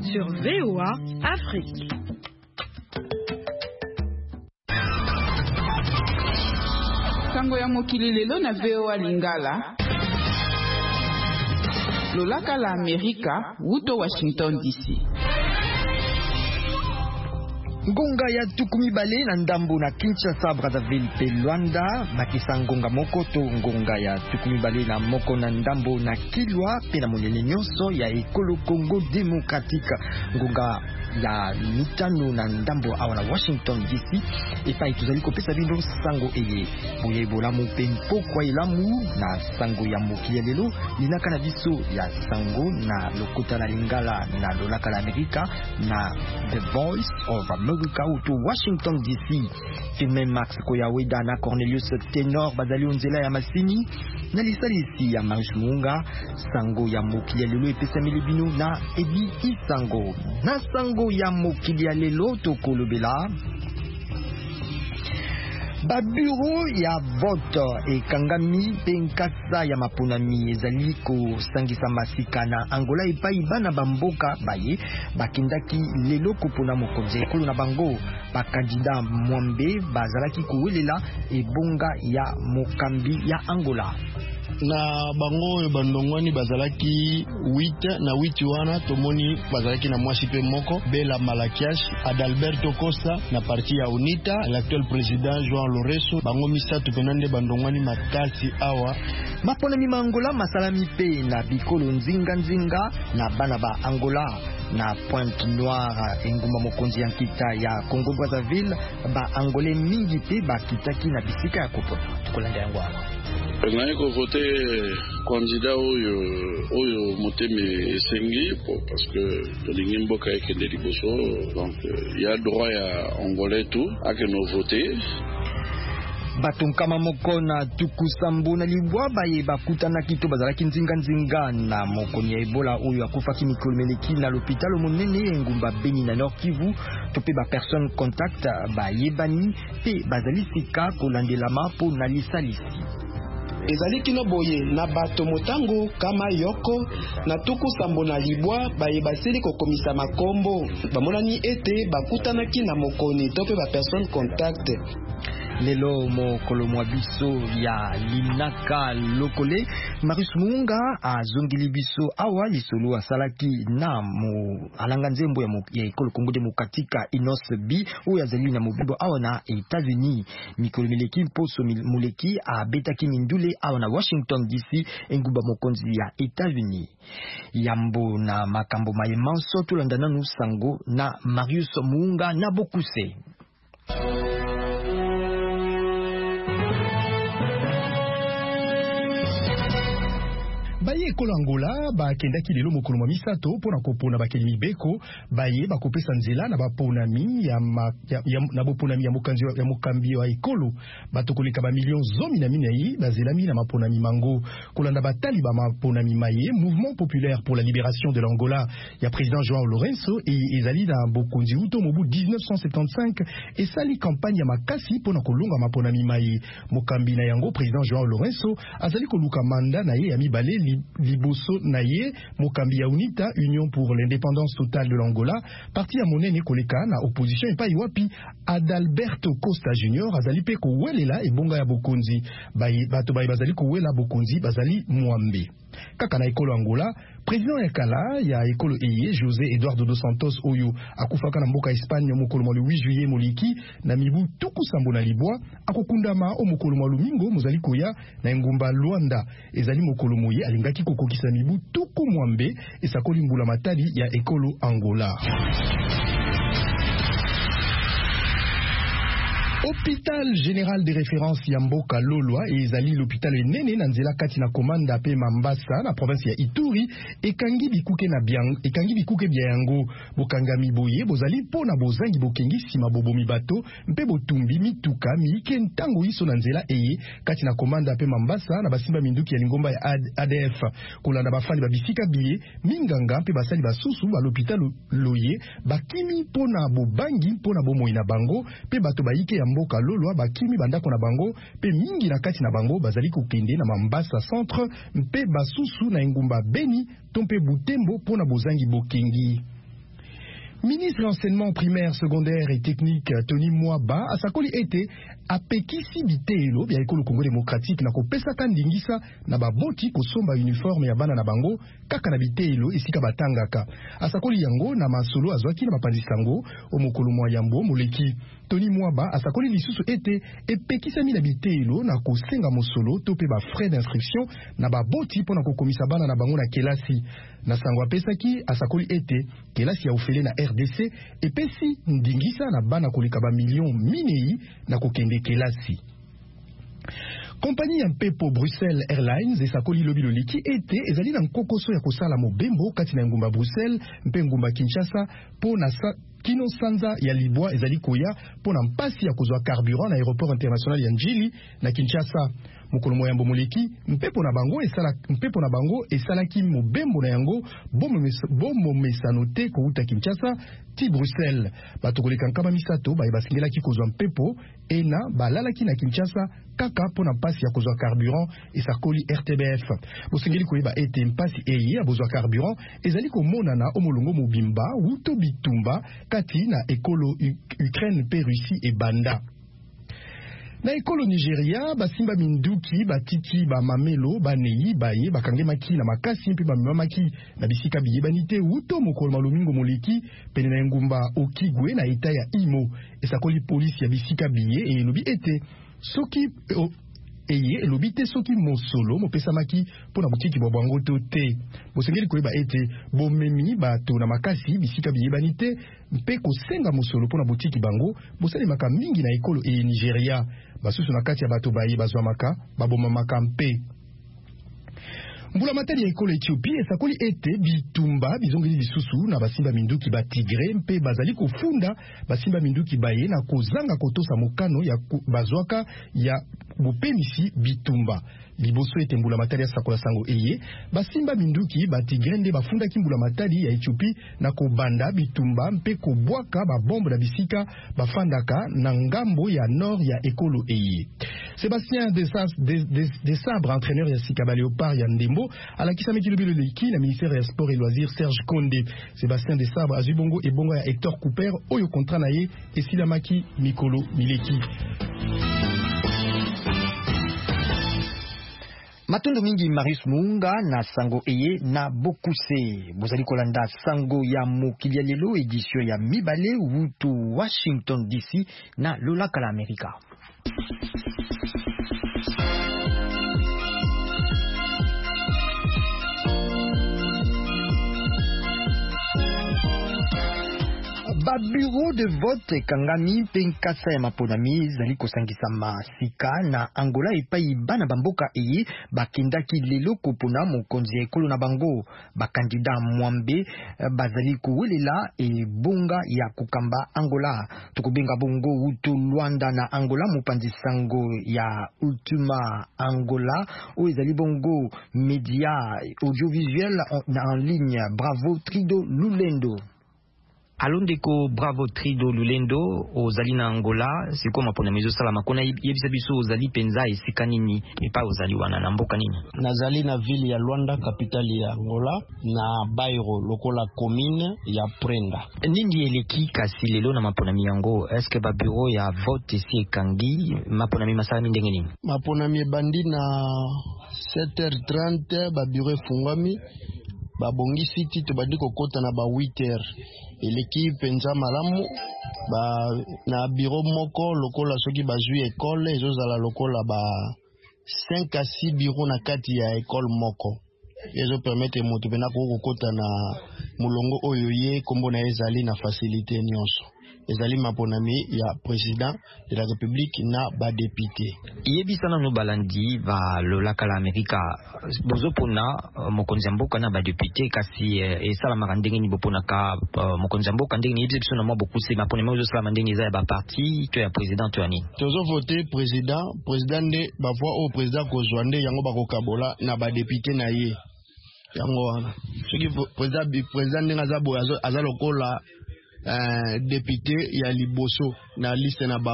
sur VOA Afrique. Sango ya mokili lelo na VOA Lingala. Lolaka la Amerika, wuto Washington DC. Ngonga ya tukumi bale na ndambo na Kinshasa, Brazzaville pe Luanda, bakisa ngonga moko to ngonga ya tukumi bale na moko na ndambo na Kilwa pe na monene nyonso ya ekolo Congo Démocratique. Ngonga ya mitano na ndambo awa na Washington DC epai tuzali kopesa bino sango eye boye bolamu pe mpokwa elamu na sango ya mokili ya lelo linaka na biso ya sango na lokota na Lingala na lolaka la Amerika na The Voice of America to Washington DC. Filme Max Koyaweda na Cornelius Tenor bazali onzela ya masini na lisalisi ya Marius Munga. Sango ya mokili ya lelo epesa milibino na Ebi Isango na sango ya mokili ya lelo tokolobela ba bureau ya vote ekangami pe nkasa ya maponami ezali kosangisa masika na Angola epai bana bamboka baye bakendaki lelo kopona mokonzi ekolo na bango. Bakandida mwambe bazalaki kowelela ebonga ya mokambi ya Angola. Na bango bandongwani bazalaki 8 na 8 wana tomoni bazalaki na mwasi pe moko Bela Malakias, Adalberto Costa na parti ya UNITA, l'actuel président João Lourenço. Bango misatu penande bandongwani makasi awa. Maponami ma Angola masalami pe na bikolo nzinga na bana ba Angola na Pointe Noire engumba mokonzi ya nkita ya Congo Brazzaville ba Angolais mingi pe bakitaki na bisika ya kopona. Tukolanda yango awa. Ngai ko voter candidat oyo moteme esengi parce que tolingi mboka ekende liboso, donc il y a droit ya Angolais tout à que nous voter. Batunkama moko na tukusambu na libwa baye bakutana kito bazalaki nzinga na mokoni ya Ebola oyo akufaki mikolo meleki na l'hôpital monene engumba Beni na Nord Kivu. Tope ba personne contact baye bani pe bazali sika kolandelama po na lisalisi. Ezali kino boye na bato motango kama yoko na tuku sambo na libwa baye basili kokomisa makombo bamonani ete bakutanaki na mokoni tope ba personne contact. Lelo mokolo mwa biso ya linaka lokole Marius Munga azongili biso awa lisolo asalaki na alanga nzembo ya ekolo Congo Démocratique Inos B oyo azali na mobibo awa na États-Unis. Mikolo mileki mposo muleki abetaki mindule awa na Washington DC engumba mokonzi ya États-Unis. Yambo na makambo mayemanso tolandana nu sango na Marius Munga na Bokuse. Baye ekolo Angola bakendaki lelo mokolo mwa misato pona kopona bakeli mibeko baye bakopesa nzela na baponami na boponami ya mokambi wa ekolo batokoleka ba million zomi na minei bazelami na maponami mango kolanda batali ba maponami maye Mouvement populaire pour la libération de l'Angola ya président João Lourenço et ezali na bokonzi uto mobu 1975 esali campagne ya makasi pona kolonga maponami maye mokambi na yango président João Lourenço azali koluka manda na ye ya mibale liboso na ye mokambi ya UNITA, Union pour l'indépendance totale de l'Angola, parti ya monene koleka na opposition epai wapi Adalberto Costa Junior azali pe kowelela ebonga ya bokonzi bato baye bazali kowela bokonzi bazali mwambe. Kaka na ekolo Angola, président ya kala ya ekolo eye José Eduardo dos Santos oyo akufaka na mboka Espagne mokolo mwa 8 juillet moliki na mibu tuku sambo na libwa akokundama o mokolo mwa lumingo mozali koya na engumba Luanda ezali mokolo moye alingaki kokokisa mibu tuku mwambe esakoli mbula matali ya ekolo Angola. Hôpital général de référence ya mboka Lolwa ezali l'hôpital enene na nzela kati na komanda pe Mambasa na province ya Ituri ekangi bikuke bya yango bokangami boye bozali pona bozangi bokengi sima bobomi bato mpe botumbi mituka miike ntango iso na nzela eye kati na komanda pe Mambasa na basimba minduki ya lingomba ya ADF kolanda bafani babisika biye minganga mpe basali basusu ba l'hôpital loye bakimi pona bobangi pona bomoi na bango pe bato baike ya mboka Lolwa bakimi bandako na bango pe mingi na kati na bango bazali kokende na Mambasa centre mpe basusu na engumba Beni tompe Butembo pona bozangi bokengi. Ministre de l'enseignement primaire, secondaire et technique Tony Mwaba asakoli ete apekisi bitelo bya ekolo Congo démocratique na kopesa kandingisa na baboti kosomba uniforme ya bana na bango kaka na bitelo esika batangaka. Asakoli yango na masolo azwaki na bapanzisango omokolo mwa yambo moleki. Tony Mwaba asakoli lisusu ete epekisami na bitelo na kosenga mosolo to pe ba frais d'inscription na baboti pona kokomisa bana na bango na kelasi. Na sango apesaki asakoli ete kelasi ya ofele na RDC epesi ndingisa na bana koleka ba million minei na kokende kelasi. Kompani ya mpepo Bruxelles Airlines esakoli lobi loliki ete ezali na nkokoso ya kosala mobembo kati na ngumba Bruxelles mpe ngumba Kinshasa po na kino sanza ya libwa ezali koya po na mpasi ya kozwa carburant na aéroport international ya Njili na Kinshasa. Mokolo moyambo moleki mpepo na bango esalaki mobembo na yango bomo mesano te kouta Kinshasa ti Bruxelles. Bato koleka nkama misato baye basingelaki kozwa mpepo ena balalaki na Kinshasa kaka po na mpasi ya kozwa carburant esakoli RTBF. Bosengeli koyeba ete mpasi eye ya bozwa carburant ezali komonana omolongo mobimba wuto bitumba kati na ekolo Ukraine pe Russie e banda. Na ekolo Nigeria, basimba minduki, batiki, bamamelo, baneyi, baye, bakangemaki na makasi mpe bamamaki na bisika biyebanite uto mokolo malomingo moleki pene na ngumba Okigwe na eta ya Imo. Esakoli polisi ya bisika biye e elobi ete soki elobi te soki mosolo mopesamaki pona butiki bobwango to te. Bosengeli koyeba ete bomemi bato na makasi bisika biyebanite mpe kosenga mosolo pona butiki bango bosalemaka mingi na ekolo e Nigeria. Basusu na kati ya bato baye bazwamaka babomamaka mpe. Mbula matari ya ekolo Ethiopie esakoli ete bitumba bizongeli lisusu na basimba minduki ba tigre mpe bazali kofunda basimba minduki baye na kozanga kotosa mokano ya bazwaka ya bopemisi bitumba. Liboso ete mbula matari ya sakola sango eye basimba minduki ba tigre nde bafundaki mbula matari ya Ethiopie na kobanda bitumba mpe kobwaka babombe na bisika bafandaka na ngambo ya nord ya ekolo eye. Sébastien Desabre, entraîneur ya Sikaba Léopard ya Ndembo, alakisami kilobilo leki na ministère ya sport et loisirs Serge Konde. Sébastien Desabre azubongo et bongo ya Hector Cooper oyo kontra na ye esilamaki mikolo mileki. Matondo mingi Marius Munga na sango eye na bokuse. Bozali kolanda sango ya mokili ya lelo édition ya mibale wutu Washington DC na lolaka la Amerika. Ba bureau de vote kangami penkasa ya maponami zali kosangisa masika na Angola epai bana bamboka eye bakendaki lelo kopona mokonzi ya ekolo na bango. Bakandida mwambe bazali kowelela ebonga ya kokamba Angola. Tukubenga bongo uto Luanda na Angola mopanzi sango ya Ultima Angola o ezali bongo media audiovisuel en ligne. Bravo Trido Lulendo. Alondeko Bravo Trido Lulendo ozali na Angola siko mapona mezo sala makona yebisa biso ozali penza esika nini epa ozali wana na mboka nini? Nazali na ville ya Luanda, capitale ya Angola, na Bairo lokola commune ya Prenda. Nindi eleki kasi lelo na mapona miyango, eske ba bureau ya vote si ekangi mapona mi masala mindenge nini? Mapona mi bandi na 7h30 ba bureau fungami ba bongi siti to badi kokota na ba 8h. Eleki penza malamu ba na bureau moko lokola soki bazui école ezozala lokola ba 5 à 6 bureaux na kati ya école moko. Ezo permettre moto pena kokota na mulongo oyo ye kombo na ezali na facilité nyonso. Ezali maponami ya président de la République na ba député. Yebisana no balandi va lolaka la Amerika bozopona mokonzi mboka na ba député kasi esala marandenge ni bopona ka mokonzi mboka ndenge ni yebisa na mwa bokuse mapona mezo sala mandenge za ba parti to ya président to ani. Tozo voter président nde ba voix au président kozwande yango bakokabola na ba député na ye. Yango wana. Soki président ndenga za boya azalokola député ya liboso na liste na bango.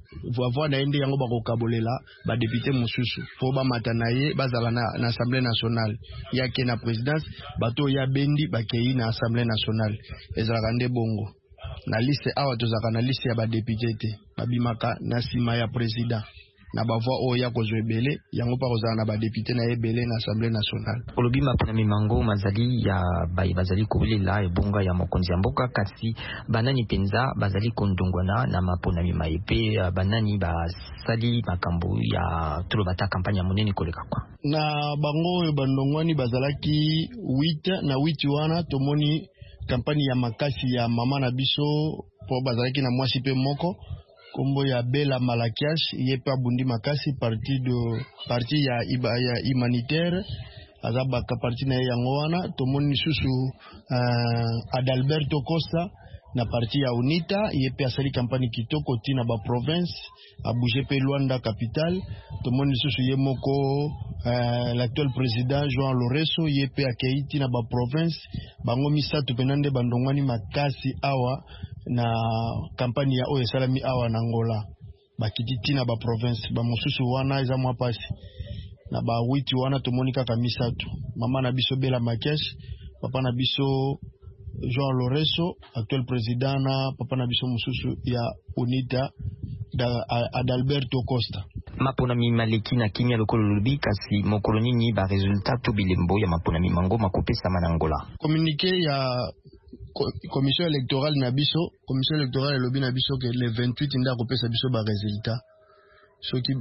voix na ende yango bakokabolela ba député mosusu po ba matanaye bazala na Assemblée nationale yake na présidence bato ya bendi bakei na Assemblée nationale ezalaka nde bongo na liste awa tozaka na liste ya ba député te babimaka na sima ya président na bavoi oya kozwebele yango pa kozala na ba député na ebele na Assemblée nationale olobi mapona mimango mazali ya bazali kolela ebonga ya mokonzi ya mboka kasi banani penza bazali kondongwana na mapona mimaepe banani basali makambo ya tulobata kampanya monene koleka kwa na bango bandongwani bazalaki 8 na 8 wana tomoni kampani ya makasi ya mama na biso po bazalaki na mwasi pe moko kombo ya Bela Malakias yepa bundi makasi parti ya humanitaire azabaka parti na yango wana tomoni susu Adalberto Costa na parti ya UNITA yepe asali kampani kitoko tina ba province abouge pe Luanda capitale tomoni susu yemoko l'actuel président João Lourenço yepe akeiti na ba province bango misatu penande bandongwani makasi awa na kampani ya oyo salami awa na Angola bakititi na ba province ba mosusu wana eza mwa pasi na ba 8 wana tomoni kaka misatu mama na biso Bela Malakias papa na biso João Lourenço actuel président na papa na biso mosusu ya UNITA Adalberto Costa mapona mimaleki na kimia lokolo lubi kasi mokolo nini ba resultat to bilembo ya mapona mimango makopesa manangola communiqué ya commission électorale na biso commission électorale lobi na biso que le 28 nda kopesa biso ba resultat soki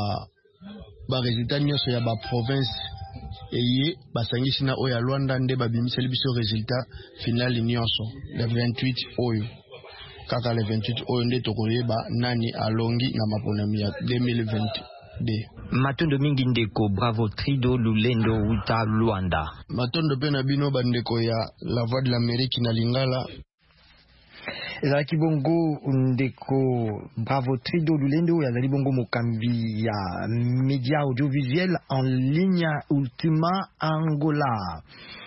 ba resultat nyonso ya ba province eye basangisi na oya Luanda nde babimiseli biso resultat final nyonso le 28 oyo kaka le 28 oyo nde tokoyeba nani alongi na maponami ya 2022 matondo mingi ndeko bravo Trido Lulendo Uta Luanda matondo pe na bino bandeko ya la voix de l'Amérique na Lingala ezalaki bongo ndeko bravo Trido Lulendo yazali bongo mokambi ya média audiovisuel en ligne Ultima Angola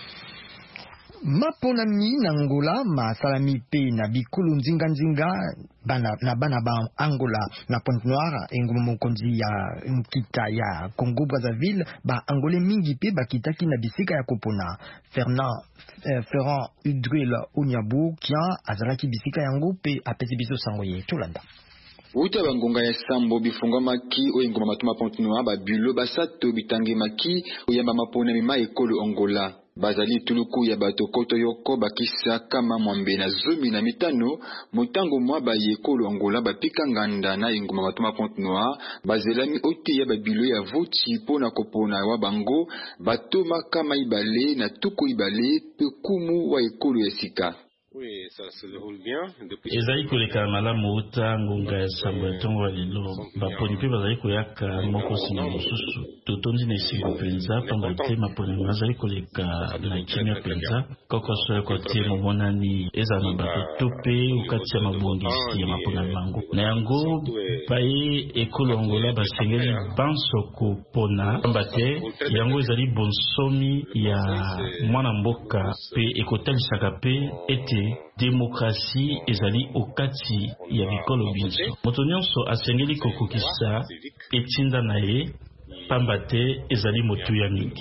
maponami na Angola masalami pe na bikulu nzinga bana ba Angola na Pointe-Noire enguma mokonzi ya nkita ya Congo Brazzaville ba angolais mingi pe bakitaki na bisika ya kopona Ferrand Udril Onyabu kia azalaki bisika yango pe apesi biso sango ye tolanda Uta bangonga ya sambo bifunga maki oyengoma matuma Pointe-Noire ba bulo basato bitange maki oyamba mapona mima ekolo Angola bazali tuluku ya bato koto yoko bakisa kama mwambe na zumi na mitano mutango mwa ba yekolo Angola bapika nganda na engoma matuma Pointe-Noire bazelami oti ya babilo ya voti pona kopona wa bango batoma kama ibale na tuku ibale pekumu wa ekolo ya sika. Oui, ça se déroule bien. Ezali koleka malamu uta ngonga ya sambo ya tongo wa lelo baponi pe bazali koyaka moko sima mosusu totondi na esengo penza pamba te maponi bazali koleka na kimia penza koko soya kote momonani eza na bato tope ukati ya mabongisi ya mapona mango na yango baye ekolo Angola basengeli banso kopona pamba te yango ezali bonsomi ya mwana mboka pe ekotalisaka pe ete démocratie ezali okati ya bikolo binso moto nyonso asengeli kokokisa etinda na ye pamba te ezali motu ya mingi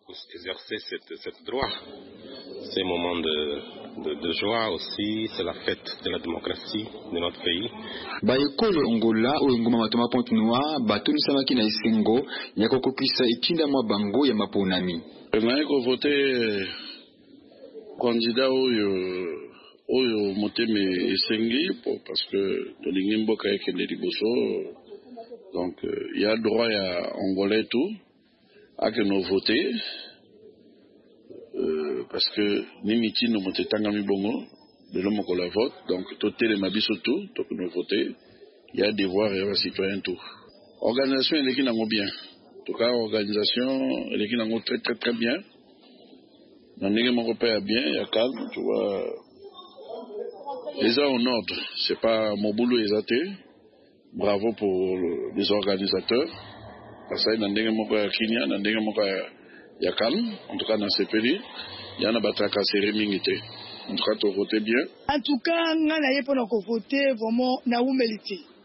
c'est un moment de joie aussi, c'est la fête de la démocratie de notre pays. Baekolo Angola oyengoma matoma Pointe-Noire batulisamaki na esengo ya kokokisa etinda mwa bango ya maponami naye kovote candidat oyo moteme esengi parce que tolingi mboka ekende liboso donc il y a droit ya Angolais tout ake no voter parce que nini tino motetanga mibongo de l'homme ko la vote donc totele mabiso tout donc no voter il y a devoir ya citoyen tout organisation eleki nango bien en tout cas organisation eleki nango très très très bien na ndenge moko pe bien ya calme tu vois les en ordre c'est pas mon boulot exacté bravo pour les organisateurs parce que na ndenge moko ya kinya na ndenge moko ya calme en tout cas dans ces pays il y en a bataka mingi en tout cas tu voter bien en tout cas nga na yepo na ko voter vraiment na humilité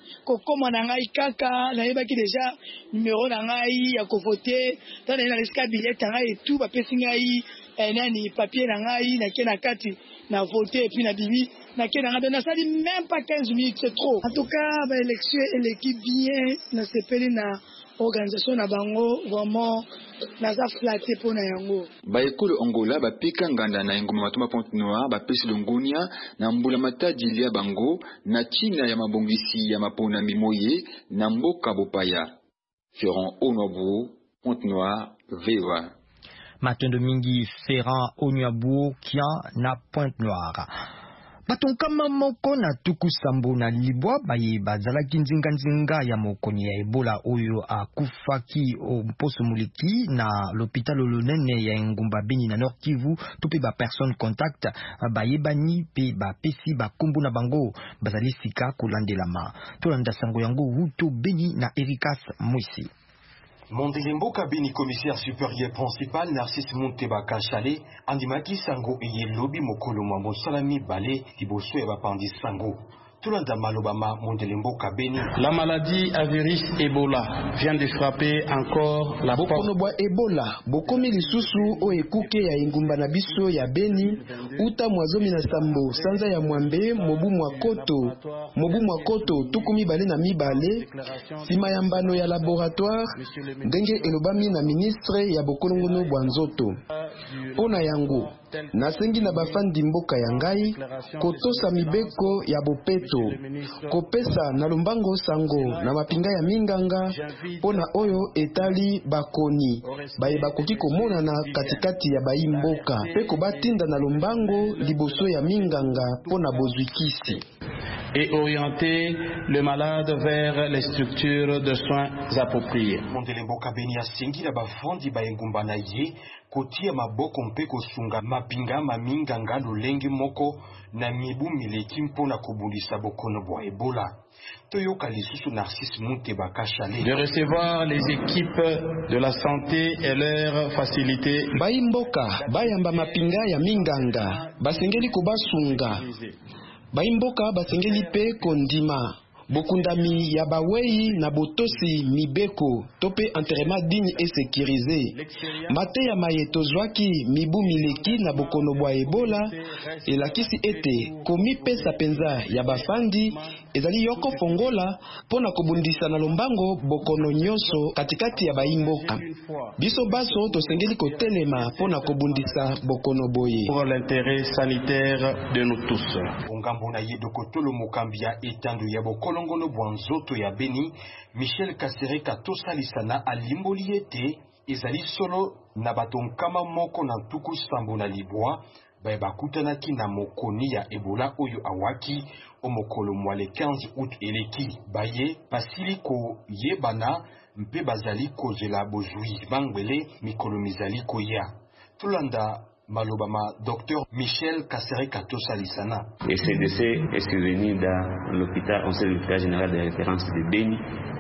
kokoma na ngai kaka nayebaki déjà numéro na ngai ya kovote ta na lisika billet na ngai tout ba pesi ngai nani papier na ngai na ke na kati na voter et puis na bibi na ke na ngai na sali même pas 15 minutes c'est trop. En tout cas ba élection l'équipe bien na sepeli na organisation na bango vraiment naza flatté pour na yango. Ba ekolo Angola ba pika nganda na ngoma matuma Pointe-Noire ba pesi longonia na mbula matadi lia bango na China ya mabongisi ya mapona mimoye na mboka bopaya. Ferrand Onwabu, Pointe-Noire, VOA. Matondo mingi Ferrand Onwabu kia na Pointe-Noire. Batonkama moko na tuku sambo na libwa baye bazalaki nzinga ya mokoni ya Ebola oyo akufaki o mposo muliki na l'hôpital olonene ya Ngumba Beni na Nord Kivu tope ba personne contact baye bani pe ba pesi ba kombo na bango bazali sika kolandelama tolanda sango yango Wuto Beni na Erikas Mwisi. Mondelemboka Beni commissaire supérieur principal Narcisse Muntebaka Chale andimaki sango eye lobi mokolo mwa mosalami bale liboso ya bapandi sango. Tulanda malobama Mondelemboka Beni. La maladie à virus Ebola vient de frapper encore la porte. Bokono bwa Ebola bokomi lisusu o ekuke ya ingumba na biso ya Beni uta mwazomi na sambo sanza ya mwambe mobu mwa koto tukumi bale na mibale sima ya mbano ya laboratoire ndenge elobami na ministre ya bokolongono bwa nzoto. Pona yango nasengi na bafandi mboka ya ngai kotosa mibeko ya bopeto kopesa na lombango sango na mapinga ya minganga pona oyo etali bakoni baye bakoki komonana katikati ya bayi mboka pe kobatinda na lombango liboso ya minganga pona bozwikisi et orienter le malade vers les structures de soins appropriées. Mondelemboka Beni asengi na bafandi bayengumba na ye kotia maboko mpe kosunga mapinga maminganga lolenge moko na mibu mileki mpona kobundisa bokono bwa Ebola. Toyoka lisusu Narcisse Muntebaka Chale. De recevoir les équipes de la santé et leurs facilités. Bayimboka bayamba mapinga ya minganga basengeli kobasunga. Baimboka basengeli pe kondima bokundami ya bawei na botosi mibeko tope enterrement digne et sécurisé mate ya mayeto zwaki mibu mileki na bokono bwa Ebola elakisi ete komi pesa penza ya bafandi ezali yoko fongola pona kobundisa na lombango bokono nyoso katikati ya baimboka biso baso tosengeli kotelema pona kobundisa bokono boye pour l'intérêt sanitaire de nous tous. Ongambo na yedo kotolo mokambia etandu ya bokolo ngono bwanzoto ya Beni Michel Kasereka tosalisana alimboli ete ezali solo na batonkama moko na tuku sambo na libwa baye bakutanaki na mokoni ya Ebola oyo awaki omokolo mwale 15 août eleki baye basili ko yebana mpe bazali kozela bozwi bangwele mikolo mizali koya tulanda malobama Dr Michel Kasereka tosalisana. Et CDC est survenu dans l'hôpital, on sait l'hôpital général de référence de Beni.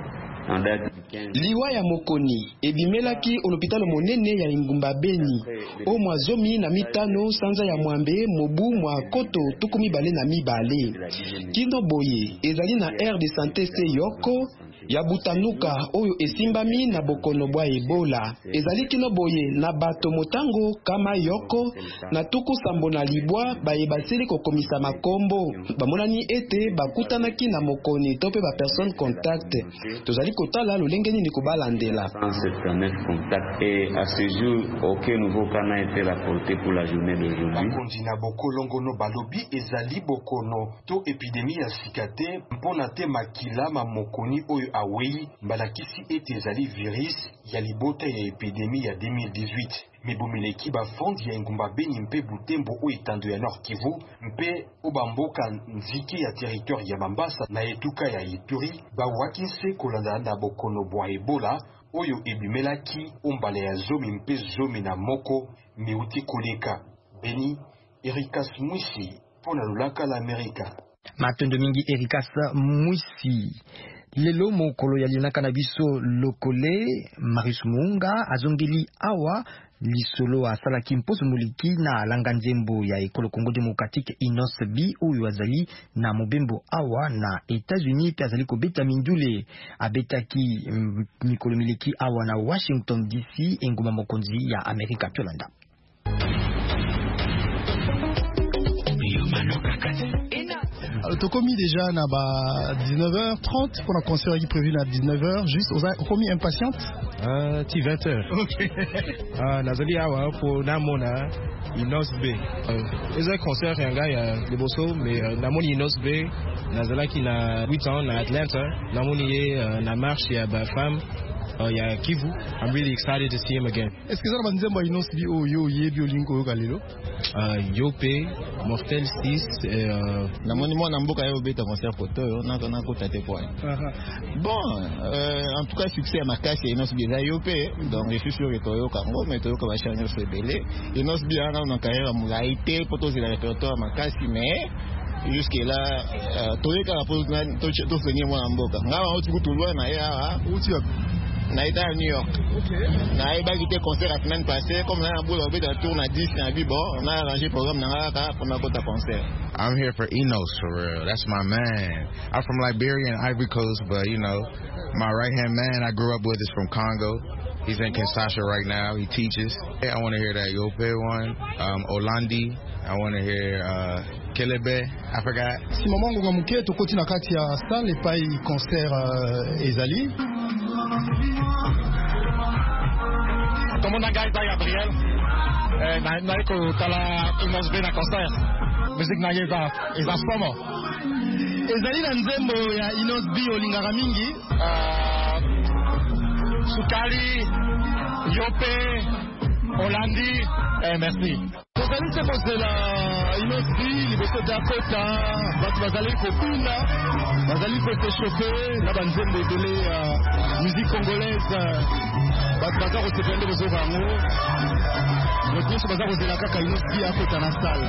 Liwa ya mokoni ebimelaki olopitalo monene ya Ngumba Beni o mwazomi na mitano sanza ya mwambe mobu mwa koto tukumi bale na mibale kino boye ezali na aire de santé se yoko ya butanuka oyo esimbami na bokono bwa Ebola ezali kino boye na bato motango kama yoko na tuku sambo na libwa baye basili kokomisa makombo bamonani ete bakutanaki na mokoni tope ba personne contact tozali kotala lolenge nini kobalandela. Et à ce jour, aucun nouveau cas n'a été rapporté pour la journée d'aujourd'hui. Bakondina bokolongono balobi ezali bokono to épidémie ya sikate mpona te makila ma mokoni oyo awei balakisi ete ezali virus ya libota ya épidémie ya 2018. Mibumileki bafondi ya Ngumba Beni mpe Butembo o etando ya Nord Kivu mpe obamboka nziki ya territoire ya Mambasa na etuka ya Ituri bawakise kolanda na bokono bwa Ebola oyo ebimelaki ombala ya zomi mpe zomi na moko miuti koleka. Beni, Erikas Mwisi pona lulaka la Amerika. Matondo mingi Erikas Mwisi. lelo mokolo ya linaka na biso lokole Marius Munga azongeli awa lisolo asalaki mposo moliki na langa nzembo ya ekolo Congo Democratique Inos B oyo azali na mobembo awa na États-Unis pe azali kobeta mindule abetaki mikolo miliki awa na Washington DC enguma mokonzi ya Amerika Yolanda. Tokomi déjà na ba 19h30 pour un concert qui est prévu à 19h juste on komi impatiente ti 20h. OK. Nazali awa pour namona Inos B. Eza concert yanga ya liboso mais namoni Inos B nazalaki na 8 ans na Atlanta namoni ye na marche ya ba femme ya Kivu. I'm really excited to see him again. Est-ce que ça va nzembo Inos B oyo yebi olingo yo kalelo? Yope Mortel 6 namoni mwana mboka yo beta concert photo yo na kota te kwa. Bon, en tout cas succès à makasi Inos B za Yope donc je suis sûr que toyo kango mais toyo ka ba changer se belé. Inos B ana na carrière mulaité poto zila répertoire makasi mais jusque là toyeka la pose to senya mwana mboka ngawa oti kutulwa na ya uti na ita New York. Na iba quitté concert la semaine passée comme na boule obé de tour na 10 na bi bon on a arrangé programme na ka pour na kota concert. I'm here for Enos for real. That's my man. I'm from Liberia and Ivory Coast, but you know, my right-hand man I grew up with is from Congo. He's in Kinshasa right now. He teaches. I want to hear that Yope one, Olandi. I want to hear Kelebe. I forgot. Si maman ngo muke to koti na kati ya salle pa i concert ezali. Tout le monde a gagné Gabriel. Na iko tala Inos B na concert. Musique na yeba ezaspomo. Ezali na nzembo ya Inos B olingaka mingi. Sukali, Yope, Olandi, merci. Tozali se kozela Inos B liboso Dakota bato bazali kopina bazali kosechauffe na banzembo ebele ya musique congolaise bato baza kosepende kozoka yango bato nyonso baza kozela kaka Inos B akota na salle.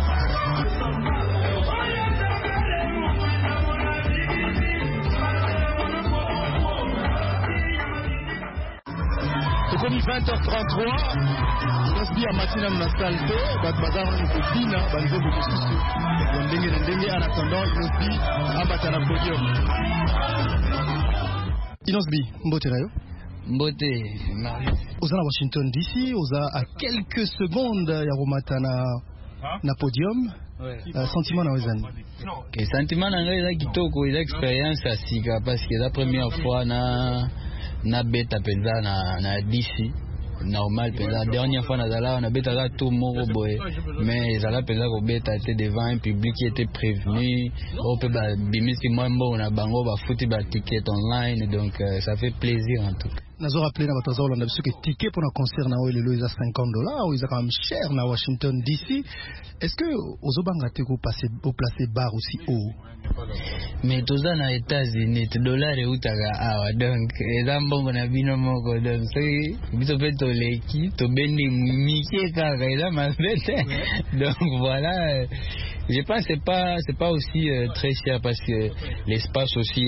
Comme 20h33, Inos B a matina na salle te, bat bazar na kopina, banzembo mosusu. Ndenge en attendant Inos B abata na podium. Inos B, mbote na yo? Mbote, Marius. Oza na Washington DC, oza à quelques secondes ya komata na podium. Sentiment na wezani? Okay, sentiment na ngai eza kitoko, eza expérience ya sika parce que la première fois na beta penza na DC normal penza dernière fois na beta la tout moko boy mais ezala penza ko beta était devant un public qui était prévenu on peut ba bimisi moi mbo na bango ba futi ba ticket online donc ça fait plaisir en tout cas. Nazo rappelé na bataza Hollande parce que ticket pour un concert na lelo eza $50 ou ils quand même cher na Washington DC. Est-ce que ozobanga te ko placer bar aussi haut? Mais toza na États-Unis $, utaka awa donc eza mbongo na bino moko donc soki biso pe toleki tobendi mike kaka eza mabete donc voilà. Je pense que c'est pas aussi très cher parce que l'espace aussi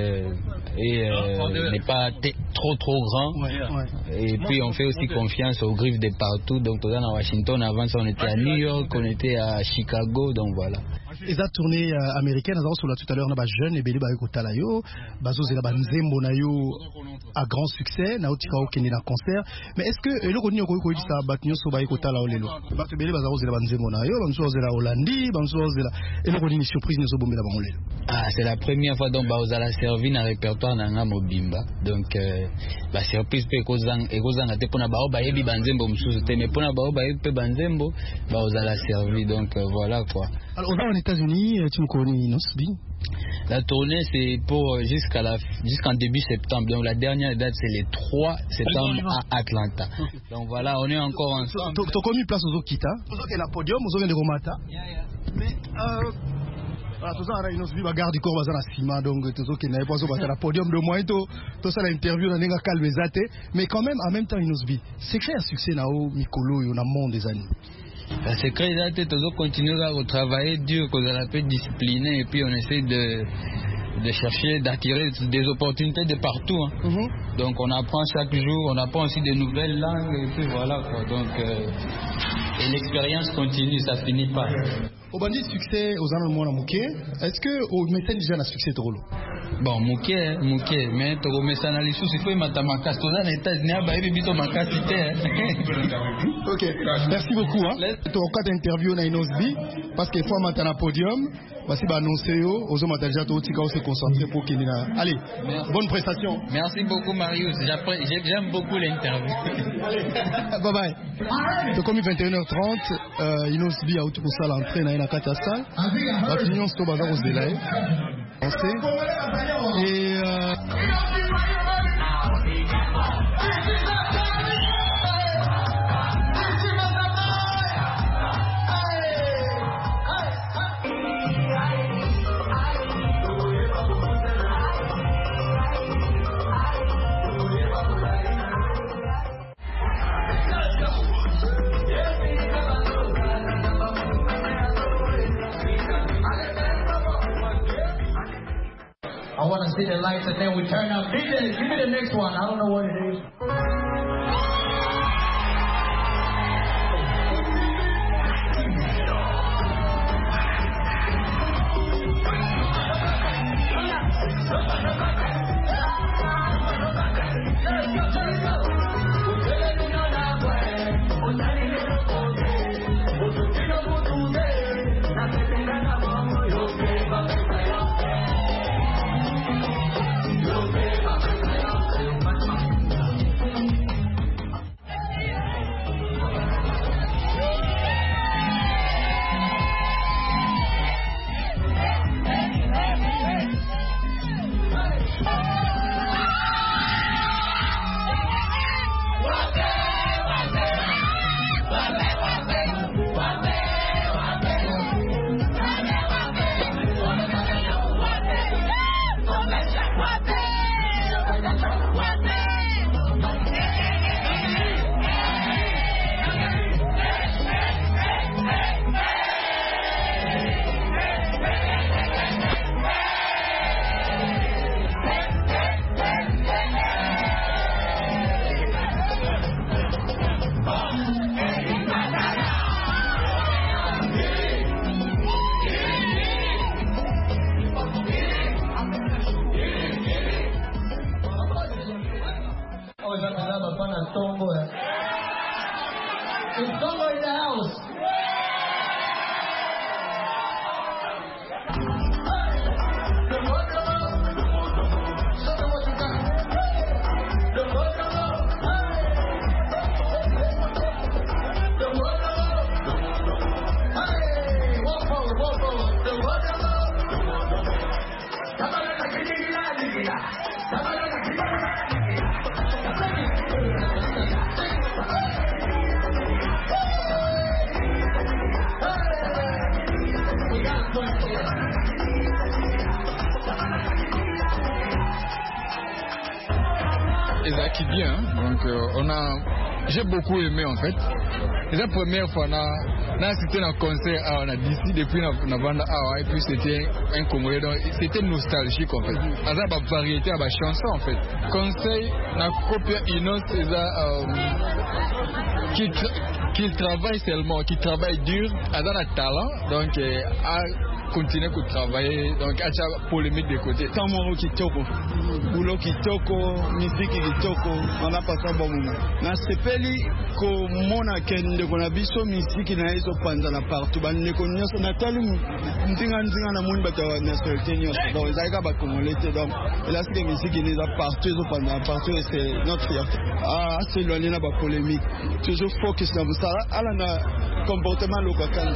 n'est pas trop grand. Et puis on fait aussi confiance aux griffes de partout. Donc on est à Washington, avant ça on était à New York, on était à Chicago, donc voilà. Et la tournée américaine, on a tout à l'heure, on a jeune et belé baiko talayo, bazo zela banzembo na yo à grand succès, na otika okene na concert. Mais est-ce que eloko ni okoi koyi sa batnyo so baiko talao lelo? Bato belé bazo zela banzembo na yo, banzo zela Olandi, banzo zela eloko ni surprise ni so bombela bango lelo. Ah, c'est la première fois donc bazo la servi na répertoire na nga mobimba. Donc la surprise pe ekozanga te pona bao bayebi banzembo mususu te mais pona bao bayebi pe banzembo bazo la servi donc voilà quoi. Alors on va aux États-Unis, tu me connais Inos B? La tournée c'est pour jusqu'en début septembre. Donc la dernière date c'est le 3 septembre à Atlanta. Donc voilà, on est encore ensemble. Tu as connu place aux Okita, vous avez la podium, vous avez le Romata. Mais tout ça a Inos B bagarre du corps bazana ciment donc tout ça qui n'a pas sur la podium de moins tout ça l'interview dans nenga calvezate mais quand même en même temps Inos B c'est créer un succès na o mikolo yo na monde des années. C'est très exact, toujours continuer à travailler dur, qu'on a la peu discipliné et puis on essaie de chercher, d'attirer des opportunités de partout. Hein. Donc on apprend chaque jour, on apprend aussi de nouvelles langues et puis voilà quoi. Donc et l'expérience continue, ça finit pas. Au bandit succès aux amis de Mouké, est-ce que au médecin déjà un succès trop long? Bon, Mouké, mais tu remets ça dans les sous, il faut mettre ma casse. Toi, dans les États-Unis, bah, il faut ma casse. Ok, merci beaucoup. Tu as quatre interviews dans Inosbi parce qu'il faut maintenant un podium. Voici annoncer aux hommes déjà tout se concentrer pour qu'il allez, bonne prestation. Merci beaucoup Marius, j'aime beaucoup l'interview. Bye bye. C'est comme 21h30, Inosbi a tout pour ça l'entrée dans la salle. La finance au bazar aux élèves. Et I want to see the lights and then we turn up. DJ, give me the next one. I don't know what it is. J'ai beaucoup aimé en fait. C'est la première fois c'était un concert on a d'ici depuis la bande et puis c'était un Congolais donc c'était nostalgique en fait. Avec la variété à la chanson en fait. Conseil na copie Inos qui travaille seulement, qui travaille dur, a un talent donc à continuer à travailler donc à la polémique de côté. Tamoro kitoko, boulot kitoko, musique kitoko, on a passé un bon moment. Na sepeli ko mona kende kona biso musique na hizo panza na partout ba nekonyoso na tali nzinga na moni bato na soltenyo donc zaika ba congolais donc là c'est musique ni za partout hizo panza partout c'est notre fierté. Ah c'est loin na ba polémique. Toujours focus na ça ala na comportement local.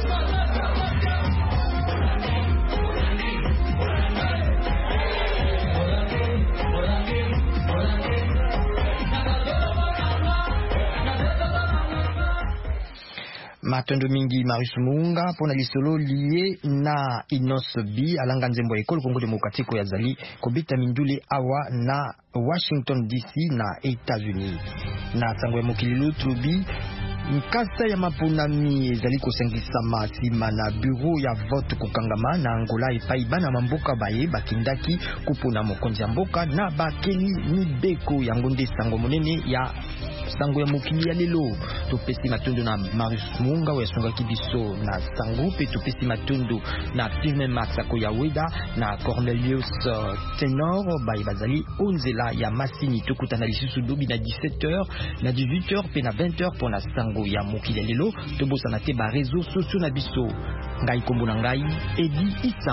Matondo mingi Marius Munga pona lisolo lié na Inosbi alanga nzembo ekolo Kongo Demokratiko ya zali kobita mindule awa na Washington DC na États-Unis na sango ya mokili Lutrubi Nkasa ya maponami ezali kosengisama nsima na bureau ya vote kokangama na Angola epai bana mamboka baye bakendaki kupona mokonzi ya mboka na bakeli mibeko yango nde sango monene ya sango ya mokili ya lelo. Topesi matondo na Marius Munga oyo asungaki biso na sango, pe topesi matondo na Firmin Max Akoyaweda na Cornelius Tenor baye bazali onzela ya masini. Tokutana lisusu dobi na 17h na 18h pe na 20h pona sango ya mokili ya lelo. Tobosana te ba réseaux sociaux na biso. Ngai kombo na ngai Edi Isa.